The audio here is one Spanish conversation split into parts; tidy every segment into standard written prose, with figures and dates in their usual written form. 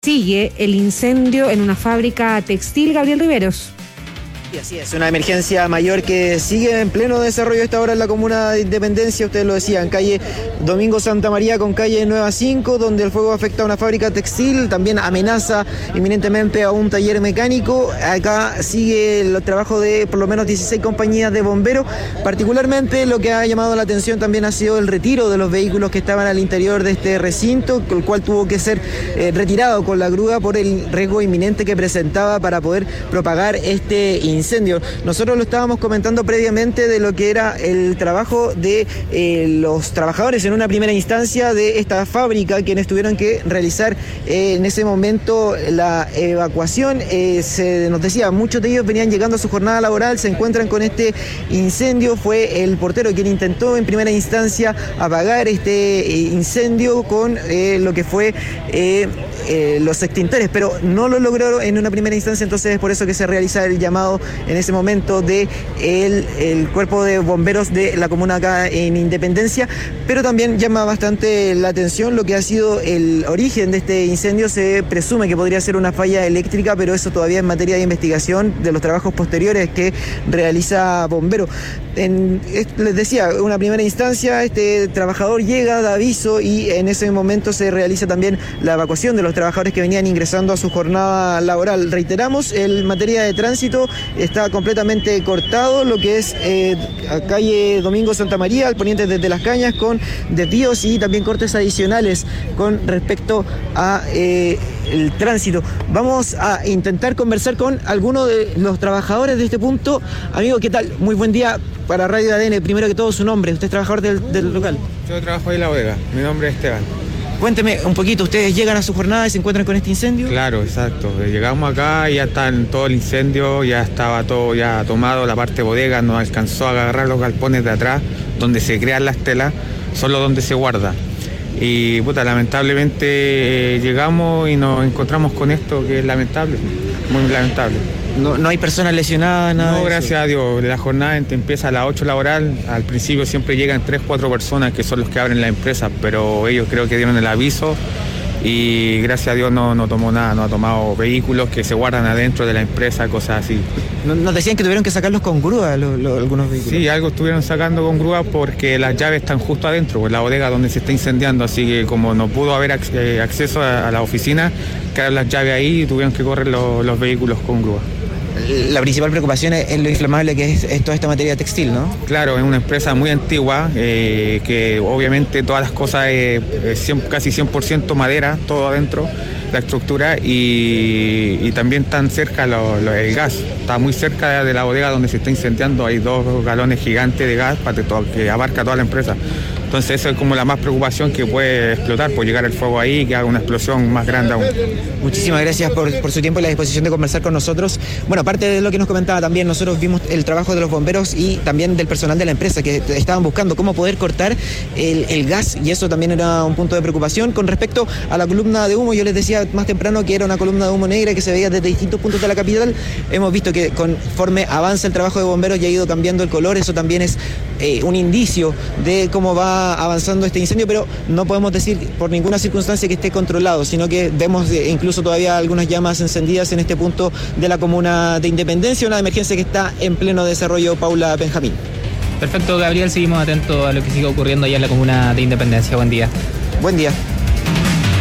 Sigue el incendio en una fábrica textil, Gabriel Riveros. Y así es, una emergencia mayor que sigue en pleno desarrollo a esta hora en la comuna de Independencia. Ustedes lo decían, calle Domingo Santa María con calle Nueva 5, donde el fuego afecta a una fábrica textil, también amenaza inminentemente a un taller mecánico. Acá sigue el trabajo de por lo menos 16 compañías de bomberos. Particularmente lo que ha llamado la atención también ha sido el retiro de los vehículos que estaban al interior de este recinto, el cual tuvo que ser retirado con la grúa por el riesgo inminente que presentaba para poder propagar este incendio. Nosotros lo estábamos comentando previamente de lo que era el trabajo de los trabajadores en una primera instancia de esta fábrica, quienes tuvieron que realizar en ese momento la evacuación. Se nos decía, muchos de ellos venían llegando a su jornada laboral, se encuentran con este incendio. Fue el portero quien intentó en primera instancia apagar este incendio con lo que fue los extintores, pero no lo logró en una primera instancia. Entonces es por eso que se realiza el llamado en ese momento de el cuerpo de bomberos de la comuna acá en Independencia. Pero también llama bastante la atención lo que ha sido el origen de este incendio. Se presume que podría ser una falla eléctrica, pero eso todavía es materia de investigación de los trabajos posteriores que realiza bomberos. Les decía, una primera instancia, este trabajador llega, da aviso y en ese momento se realiza también la evacuación de los trabajadores que venían ingresando a su jornada laboral. Reiteramos, en materia de tránsito está completamente cortado lo que es calle Domingo Santa María, al poniente desde Las Cañas, con desvíos y también cortes adicionales con respecto a el tránsito. Vamos a intentar conversar con algunos de los trabajadores de este punto. Amigo, ¿qué tal? Muy buen día para Radio ADN. Primero que todo, su nombre. ¿Usted es trabajador del local? Yo trabajo ahí en la bodega. Mi nombre es Esteban. Cuénteme un poquito, ¿ustedes llegan a su jornada y se encuentran con este incendio? Claro, exacto. Llegamos acá y ya está en todo el incendio, ya estaba todo ya tomado, la parte bodega no alcanzó a agarrar los galpones de atrás, donde se crean las telas, solo donde se guarda. Y lamentablemente llegamos y nos encontramos con esto que es lamentable, muy lamentable. No hay personas lesionadas, nada. No, gracias a Dios. La jornada empieza a las 8 laboral. Al principio siempre llegan 3-4 personas que son los que abren la empresa, pero ellos creo que dieron el aviso y gracias a Dios no tomó nada, no ha tomado vehículos que se guardan adentro de la empresa, cosas así. Nos decían que tuvieron que sacarlos con grúa algunos vehículos. Sí, algo estuvieron sacando con grúa porque las llaves están justo adentro, pues la bodega donde se está incendiando, así que como no pudo haber acceso a la oficina, quedaron las llaves ahí y tuvieron que correr los vehículos con grúa. La principal preocupación es lo inflamable que es toda esta materia textil, ¿no? Claro, es una empresa muy antigua, que obviamente todas las cosas casi 100% madera, todo adentro, la estructura, y también están cerca el gas, está muy cerca de la bodega donde se está incendiando, hay 2 galones gigantes de gas que abarca toda la empresa. Entonces eso es como la más preocupación, que puede explotar, por llegar el fuego ahí y que haga una explosión más grande aún. Muchísimas gracias por su tiempo y la disposición de conversar con nosotros. Bueno, aparte de lo que nos comentaba también, nosotros vimos el trabajo de los bomberos y también del personal de la empresa que estaban buscando cómo poder cortar el gas, y eso también era un punto de preocupación. Con respecto a la columna de humo, yo les decía más temprano que era una columna de humo negra que se veía desde distintos puntos de la capital. Hemos visto que conforme avanza el trabajo de bomberos ya ha ido cambiando el color. Eso también es un indicio de cómo va avanzando este incendio, pero no podemos decir por ninguna circunstancia que esté controlado, sino que vemos incluso todavía algunas llamas encendidas en este punto de la comuna de Independencia, una emergencia que está en pleno desarrollo. Paula Benjamín. Perfecto, Gabriel, seguimos atentos a lo que sigue ocurriendo allá en la comuna de Independencia. Buen día. Buen día.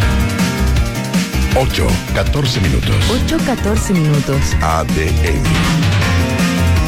8:14 minutos. 8:14 minutos. ADN.